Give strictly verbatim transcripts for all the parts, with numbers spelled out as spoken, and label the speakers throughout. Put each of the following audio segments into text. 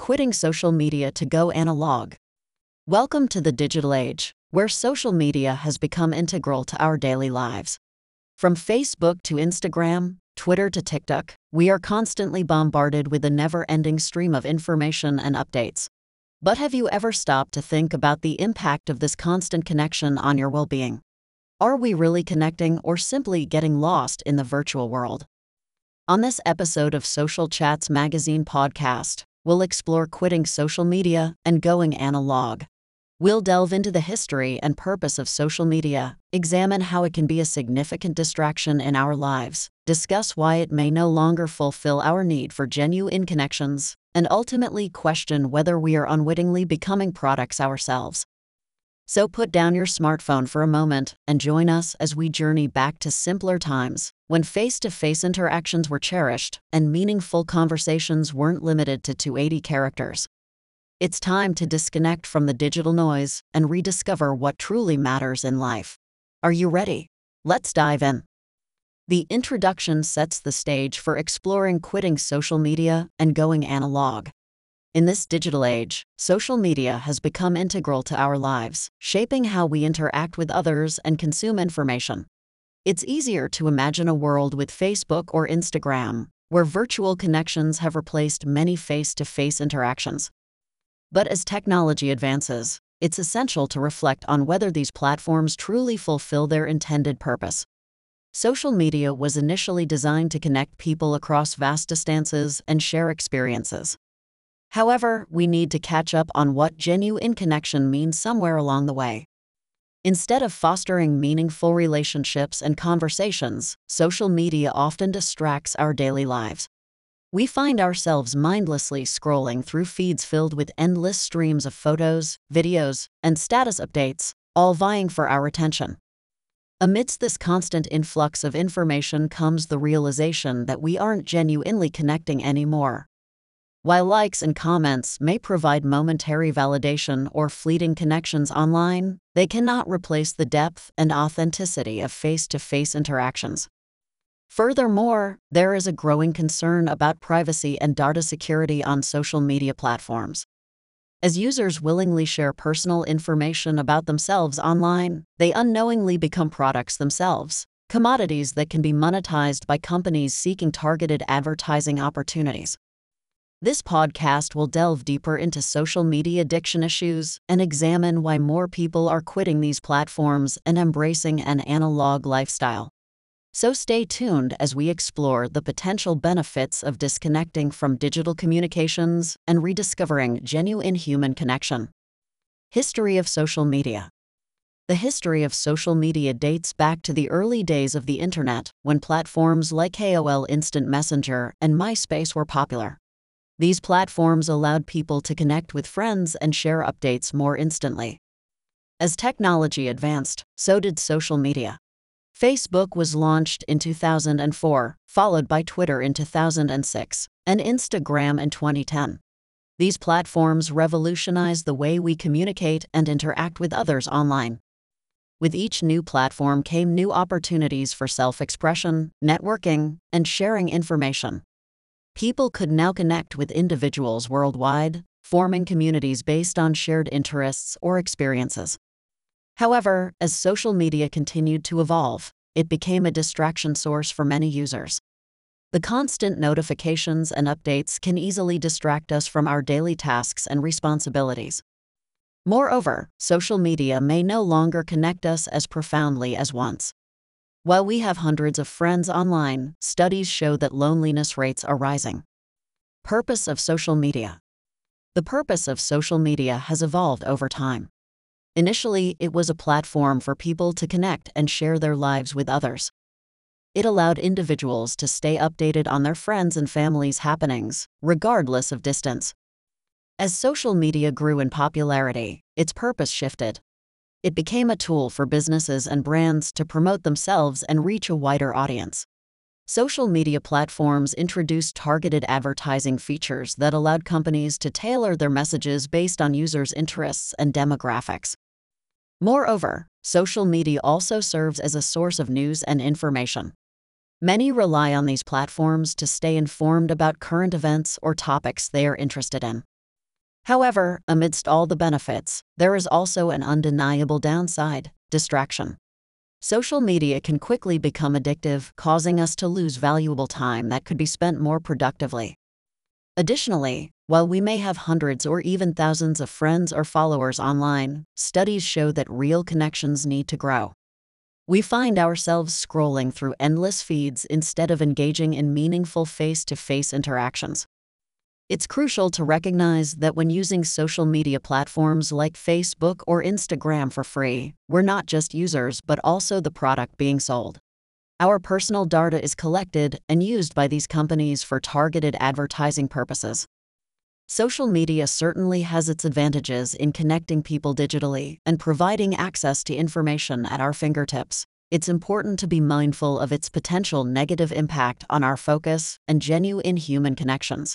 Speaker 1: Quitting social media to go analog. Welcome to the digital age, where social media has become integral to our daily lives. From Facebook to Instagram, Twitter to TikTok, we are constantly bombarded with a never-ending stream of information and updates. But have you ever stopped to think about the impact of this constant connection on your well-being? Are we really connecting or simply getting lost in the virtual world? On this episode of Social Chats Magazine podcast, we'll explore quitting social media and going analog. We'll delve into the history and purpose of social media, examine how it can be a significant distraction in our lives, discuss why it may no longer fulfill our need for genuine connections, and ultimately question whether we are unwittingly becoming products ourselves. So put down your smartphone for a moment and join us as we journey back to simpler times, when face-to-face interactions were cherished and meaningful conversations weren't limited to two hundred eighty characters. It's time to disconnect from the digital noise and rediscover what truly matters in life. Are you ready? Let's dive in. The introduction sets the stage for exploring quitting social media and going analog. In this digital age, social media has become integral to our lives, shaping how we interact with others and consume information. It's easier to imagine a world with Facebook or Instagram, where virtual connections have replaced many face-to-face interactions. But as technology advances, it's essential to reflect on whether these platforms truly fulfill their intended purpose. Social media was initially designed to connect people across vast distances and share experiences. However, we need to catch up on what genuine connection means somewhere along the way. Instead of fostering meaningful relationships and conversations, social media often distracts our daily lives. We find ourselves mindlessly scrolling through feeds filled with endless streams of photos, videos, and status updates, all vying for our attention. Amidst this constant influx of information comes the realization that we aren't genuinely connecting anymore. While likes and comments may provide momentary validation or fleeting connections online, they cannot replace the depth and authenticity of face-to-face interactions. Furthermore, there is a growing concern about privacy and data security on social media platforms. As users willingly share personal information about themselves online, they unknowingly become products themselves, commodities that can be monetized by companies seeking targeted advertising opportunities. This podcast will delve deeper into social media addiction issues and examine why more people are quitting these platforms and embracing an analog lifestyle. So stay tuned as we explore the potential benefits of disconnecting from digital communications and rediscovering genuine human connection. History of social media. The history of social media dates back to the early days of the internet, when platforms like A O L Instant Messenger and MySpace were popular. These platforms allowed people to connect with friends and share updates more instantly. As technology advanced, so did social media. Facebook was launched in two thousand four, followed by Twitter in two thousand six, and Instagram in twenty ten. These platforms revolutionized the way we communicate and interact with others online. With each new platform came new opportunities for self-expression, networking, and sharing information. People could now connect with individuals worldwide, forming communities based on shared interests or experiences. However, as social media continued to evolve, it became a distraction source for many users. The constant notifications and updates can easily distract us from our daily tasks and responsibilities. Moreover, social media may no longer connect us as profoundly as once. While we have hundreds of friends online, studies show that loneliness rates are rising. Purpose of social media. The purpose of social media has evolved over time. Initially, it was a platform for people to connect and share their lives with others. It allowed individuals to stay updated on their friends' and family's happenings, regardless of distance. As social media grew in popularity, its purpose shifted. It became a tool for businesses and brands to promote themselves and reach a wider audience. Social media platforms introduced targeted advertising features that allowed companies to tailor their messages based on users' interests and demographics. Moreover, social media also serves as a source of news and information. Many rely on these platforms to stay informed about current events or topics they are interested in. However, amidst all the benefits, there is also an undeniable downside: distraction. Social media can quickly become addictive, causing us to lose valuable time that could be spent more productively. Additionally, while we may have hundreds or even thousands of friends or followers online, studies show that real connections need to grow. We find ourselves scrolling through endless feeds instead of engaging in meaningful face-to-face interactions. It's crucial to recognize that when using social media platforms like Facebook or Instagram for free, we're not just users but also the product being sold. Our personal data is collected and used by these companies for targeted advertising purposes. Social media certainly has its advantages in connecting people digitally and providing access to information at our fingertips. It's important to be mindful of its potential negative impact on our focus and genuine human connections.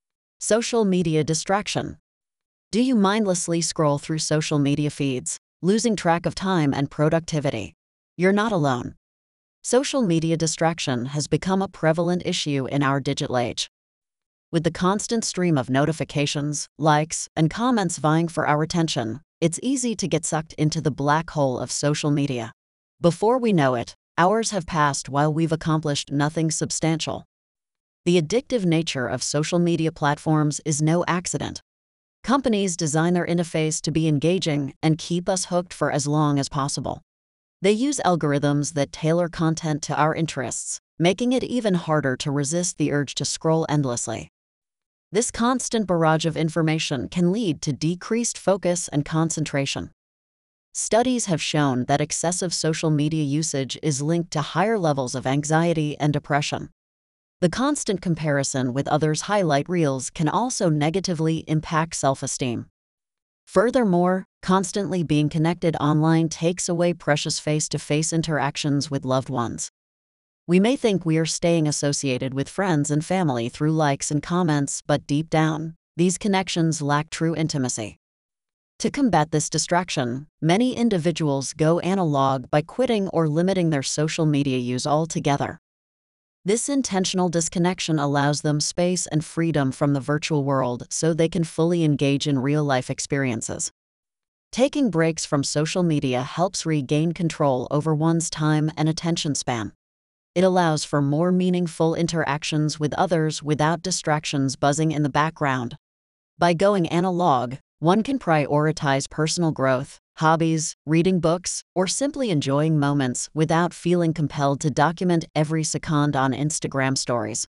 Speaker 1: Social media distraction. Do you mindlessly scroll through social media feeds, losing track of time and productivity? You're not alone. Social media distraction has become a prevalent issue in our digital age. With the constant stream of notifications, likes, and comments vying for our attention, it's easy to get sucked into the black hole of social media. Before we know it, hours have passed while we've accomplished nothing substantial. The addictive nature of social media platforms is no accident. Companies design their interface to be engaging and keep us hooked for as long as possible. They use algorithms that tailor content to our interests, making it even harder to resist the urge to scroll endlessly. This constant barrage of information can lead to decreased focus and concentration. Studies have shown that excessive social media usage is linked to higher levels of anxiety and depression. The constant comparison with others' highlight reels can also negatively impact self-esteem. Furthermore, constantly being connected online takes away precious face-to-face interactions with loved ones. We may think we are staying associated with friends and family through likes and comments, but deep down, these connections lack true intimacy. To combat this distraction, many individuals go analog by quitting or limiting their social media use altogether. This intentional disconnection allows them space and freedom from the virtual world so they can fully engage in real-life experiences. Taking breaks from social media helps regain control over one's time and attention span. It allows for more meaningful interactions with others without distractions buzzing in the background. By going analog, one can prioritize personal growth, hobbies, reading books, or simply enjoying moments without feeling compelled to document every second on Instagram stories.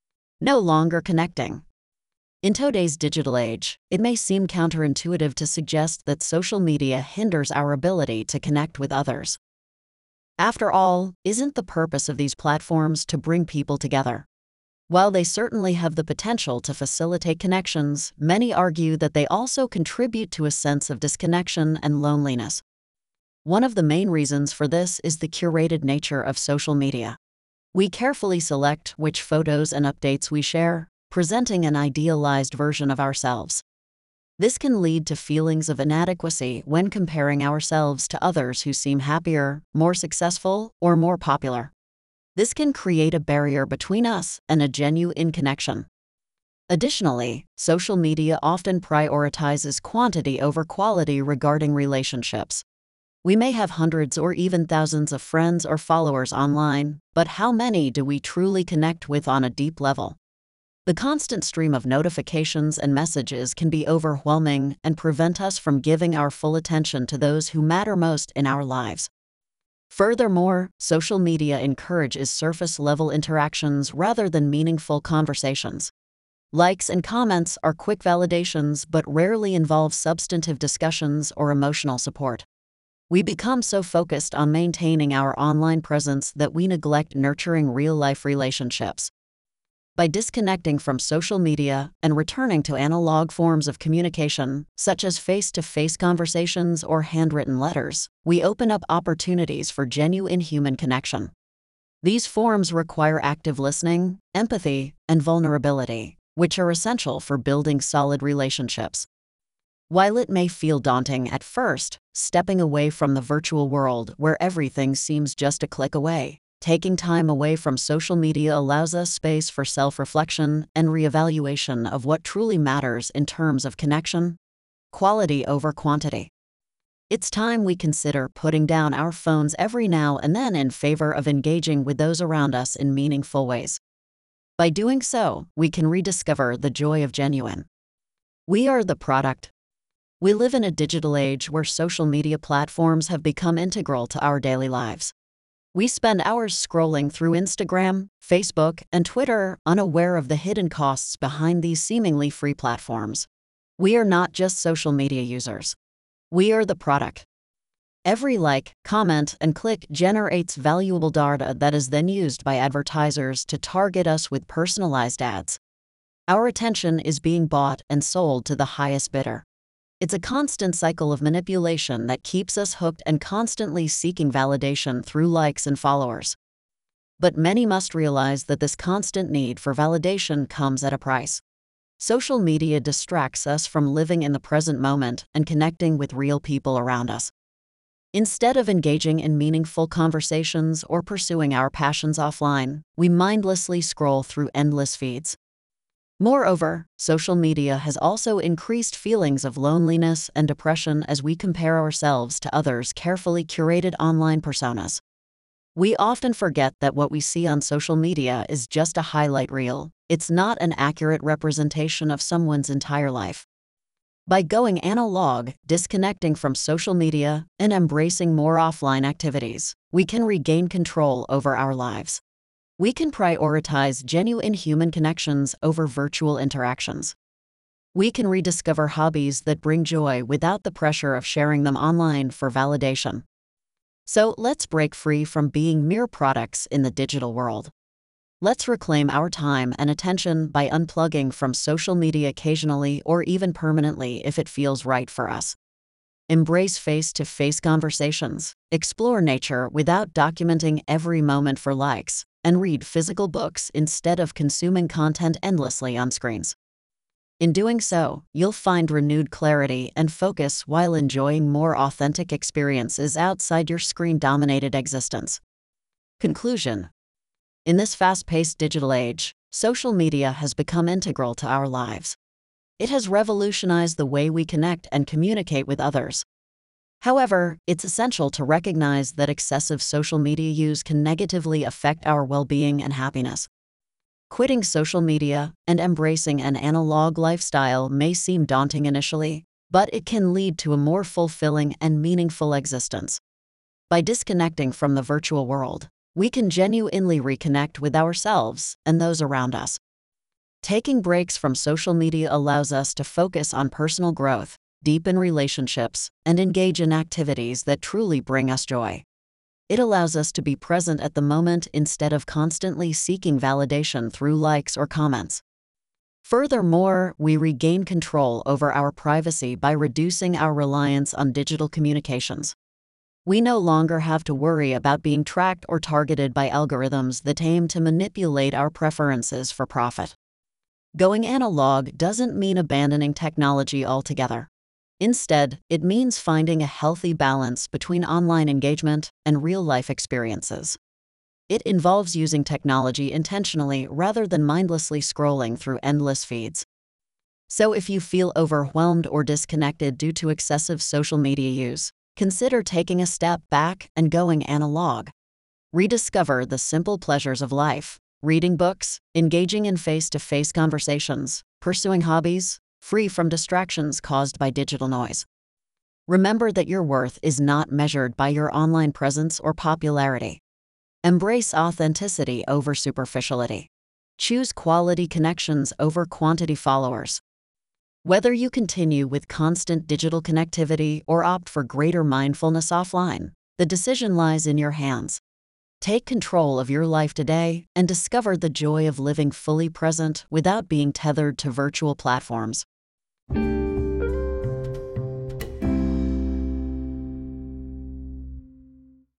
Speaker 1: No longer connecting. In today's digital age, it may seem counterintuitive to suggest that social media hinders our ability to connect with others. After all, isn't the purpose of these platforms to bring people together? While they certainly have the potential to facilitate connections, many argue that they also contribute to a sense of disconnection and loneliness. One of the main reasons for this is the curated nature of social media. We carefully select which photos and updates we share, presenting an idealized version of ourselves. This can lead to feelings of inadequacy when comparing ourselves to others who seem happier, more successful, or more popular. This can create a barrier between us and a genuine connection. Additionally, social media often prioritizes quantity over quality regarding relationships. We may have hundreds or even thousands of friends or followers online, but how many do we truly connect with on a deep level? The constant stream of notifications and messages can be overwhelming and prevent us from giving our full attention to those who matter most in our lives. Furthermore, social media encourages surface-level interactions rather than meaningful conversations. Likes and comments are quick validations but rarely involve substantive discussions or emotional support. We become so focused on maintaining our online presence that we neglect nurturing real-life relationships. By disconnecting from social media and returning to analog forms of communication, such as face-to-face conversations or handwritten letters, we open up opportunities for genuine human connection. These forms require active listening, empathy, and vulnerability, which are essential for building solid relationships. While it may feel daunting at first, stepping away from the virtual world where everything seems just a click away, Taking time away from social media allows us space for self-reflection and reevaluation of what truly matters in terms of connection, quality over quantity. It's time we consider putting down our phones every now and then in favor of engaging with those around us in meaningful ways. By doing so, we can rediscover the joy of genuine. We are the product. We live in a digital age where social media platforms have become integral to our daily lives. We spend hours scrolling through Instagram, Facebook, and Twitter, unaware of the hidden costs behind these seemingly free platforms. We are not just social media users. We are the product. Every like, comment, and click generates valuable data that is then used by advertisers to target us with personalized ads. Our attention is being bought and sold to the highest bidder. It's a constant cycle of manipulation that keeps us hooked and constantly seeking validation through likes and followers. But many must realize that this constant need for validation comes at a price. Social media distracts us from living in the present moment and connecting with real people around us. Instead of engaging in meaningful conversations or pursuing our passions offline, we mindlessly scroll through endless feeds. Moreover, social media has also increased feelings of loneliness and depression as we compare ourselves to others' carefully curated online personas. We often forget that what we see on social media is just a highlight reel. It's not an accurate representation of someone's entire life. By going analog, disconnecting from social media, and embracing more offline activities, we can regain control over our lives. We can prioritize genuine human connections over virtual interactions. We can rediscover hobbies that bring joy without the pressure of sharing them online for validation. So let's break free from being mere products in the digital world. Let's reclaim our time and attention by unplugging from social media occasionally or even permanently if it feels right for us. Embrace face-to-face conversations, explore nature without documenting every moment for likes, and read physical books instead of consuming content endlessly on screens. In doing so, you'll find renewed clarity and focus while enjoying more authentic experiences outside your screen-dominated existence. Conclusion. In this fast-paced digital age, social media has become integral to our lives. It has revolutionized the way we connect and communicate with others. However, it's essential to recognize that excessive social media use can negatively affect our well-being and happiness. Quitting social media and embracing an analog lifestyle may seem daunting initially, but it can lead to a more fulfilling and meaningful existence. By disconnecting from the virtual world, we can genuinely reconnect with ourselves and those around us. Taking breaks from social media allows us to focus on personal growth, deepen relationships, and engage in activities that truly bring us joy. It allows us to be present at the moment instead of constantly seeking validation through likes or comments. Furthermore, we regain control over our privacy by reducing our reliance on digital communications. We no longer have to worry about being tracked or targeted by algorithms that aim to manipulate our preferences for profit. Going analog doesn't mean abandoning technology altogether. Instead, it means finding a healthy balance between online engagement and real-life experiences. It involves using technology intentionally rather than mindlessly scrolling through endless feeds. So if you feel overwhelmed or disconnected due to excessive social media use, consider taking a step back and going analog. Rediscover the simple pleasures of life, reading books, engaging in face-to-face conversations, pursuing hobbies, free from distractions caused by digital noise. Remember that your worth is not measured by your online presence or popularity. Embrace authenticity over superficiality. Choose quality connections over quantity followers. Whether you continue with constant digital connectivity or opt for greater mindfulness offline, the decision lies in your hands. Take control of your life today and discover the joy of living fully present without being tethered to virtual platforms.